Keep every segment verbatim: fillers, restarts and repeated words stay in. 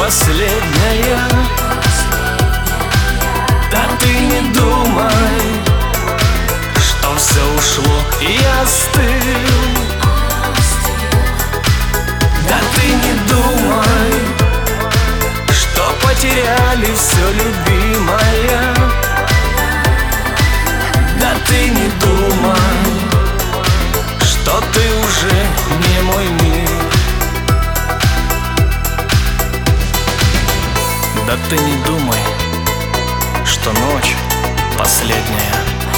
последняя. Да ты не думай, что все ушло и я остыл. Да ты не думай, что потеряли все, любимая. Да ты не думай, что ты уже не мой мир. Да ты не думай, что ночь последняя.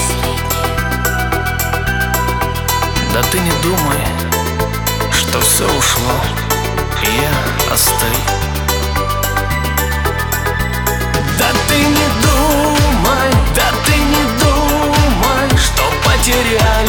Да ты не думай, что все ушло и я остыл. Да ты не думай, да ты не думай, что потерял